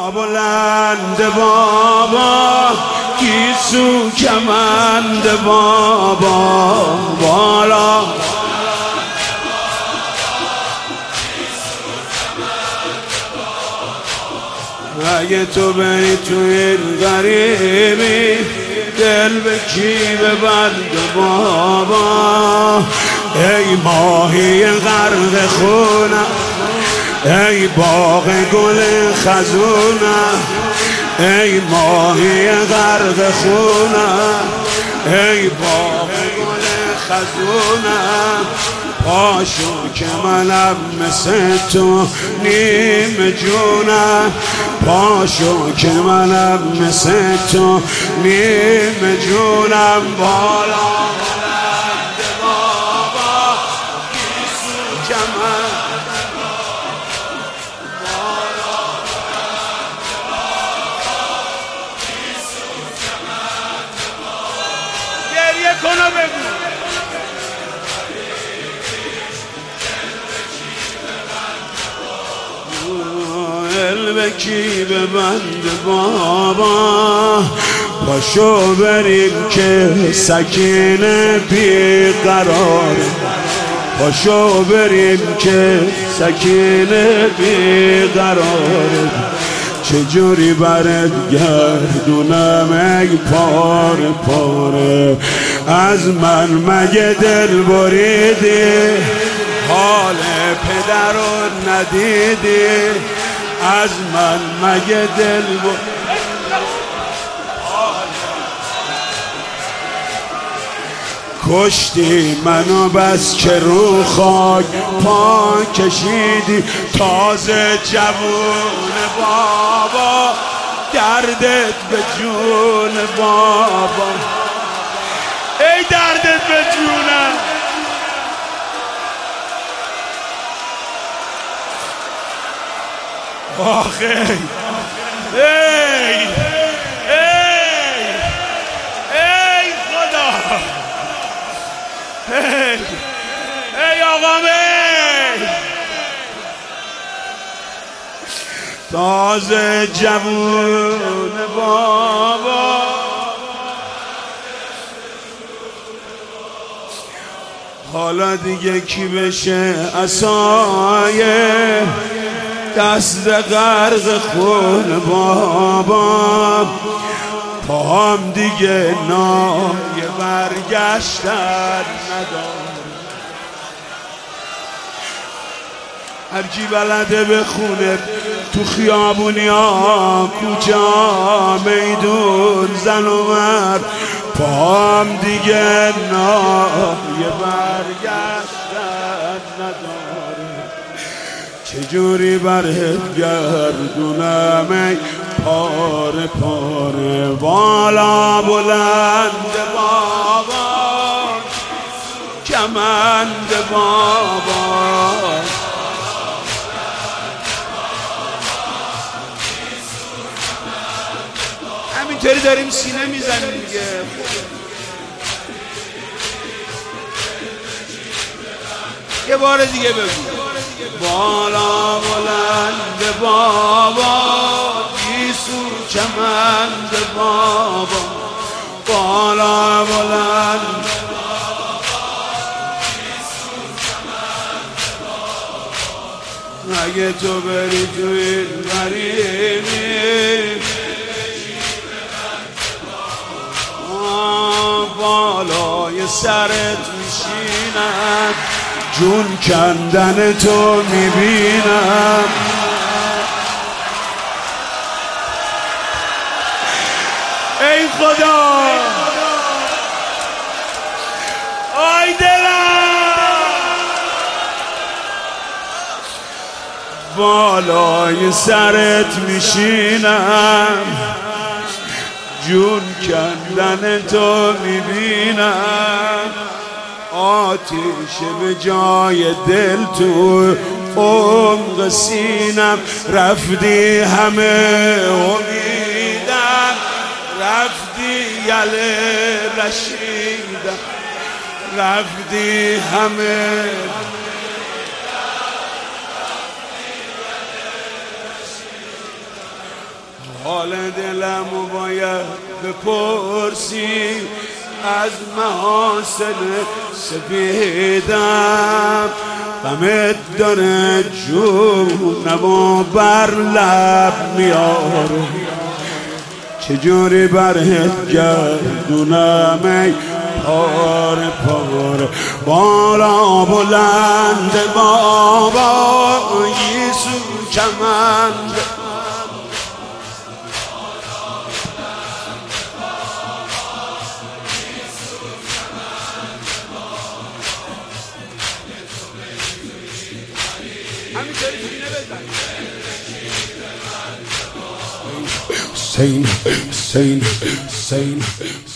بلند بابا گیسو کمند بابا بالا اگه تو بری تو این غریبی دل به کی ببند بابا ای ماهی غرق خونم ای باغ گل خزونم ای ماهی غرق خونم ای باغ گل خزونم پاشو که منم مثل تو نیم جونم پاشو که منم مثل تو نیم جونم بالا بلند بابا گیسو کمند بالا بلند بابا گیسو کمند گریه کن و بگو به کی ببند بابا پاشو بریم که سکینه بیقرار پاشو بریم که سکینه بیقرار چجوری برد گردونم ای پاره پاره از من مگه دل بریدی حال پدر رو ندیدی از من مگه دل کشتی منو بس که رو خاک پا کشیدی تازه جوون بابا دردت به جون بابا ای دردت به جونم آخه ای خدا ای آقام تازه جوون بابا حالا دیگه کی بشه عصایه دست غرق خون بابا پاهم دیگه نای برگشتن نداره هرکی بلده بخونه تو خیابونی ها کوچه میدون زن و مرد پاهم دیگه نای برگشتن نداره چجوری برهت گردونم ای پاره پاره بالا بلند بابا کمند بابا همینطوری داریم سینه میزنیم دیگه یه بار دیگه بگو بالا بلند بابا گیسو کمند بابا بالا بلند بابا گیسو کمند بابا اگه تو بری تو این غریبی بالای سرت میشینم جون کندن تو میبینم ای خدا آی دلم بالای سرت میشینم جون کندن تو میبینم آتیش به جای دل تو عمق سینم رفتی همه امیدم رفتی یله رشیدم رفتی همه حال دلم باید بپرسی از محاسن سپیدم، غمت داره جونم و بر لب میاره، چجوری برهت گردونم ای پاره پاره. بالا بلند بابا یسو کمند، Sane, sane, sane,